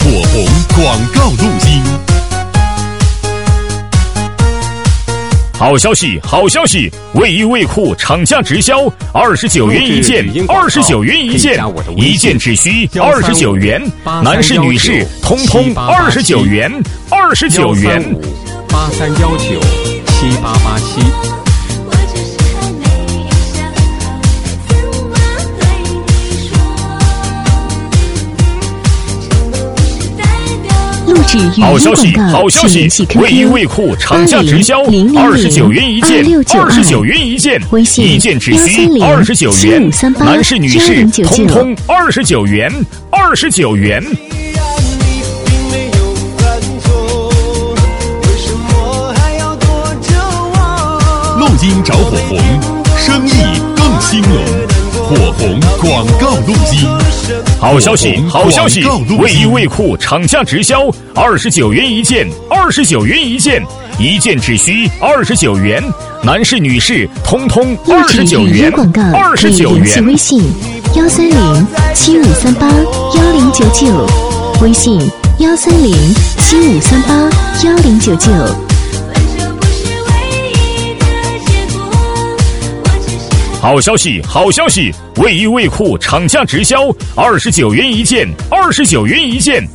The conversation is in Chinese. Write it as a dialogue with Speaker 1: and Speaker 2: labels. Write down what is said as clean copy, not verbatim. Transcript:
Speaker 1: 红广告录音。
Speaker 2: 好消息，好消息！卫衣卫裤厂家直销，29元一件，29元一件，一件只需29元，男士女士通通29元，29元。
Speaker 3: 83197887。
Speaker 2: 好消息，好消息！卫衣卫裤厂家直销，29元一件，29元一件，一件只需29元，男士女士通通29元，29元。
Speaker 1: 录音找火红，生意更兴隆。火红广告录音。
Speaker 2: 好消息，好消息！卫衣卫裤厂家直销，29元一件，29元一件，一件只需29元，男士女士通通29元，29元。
Speaker 4: 微信13075381099，微信13075381099。
Speaker 2: 好消息，好消息！卫衣卫裤厂家直销，29元一件，29元一件，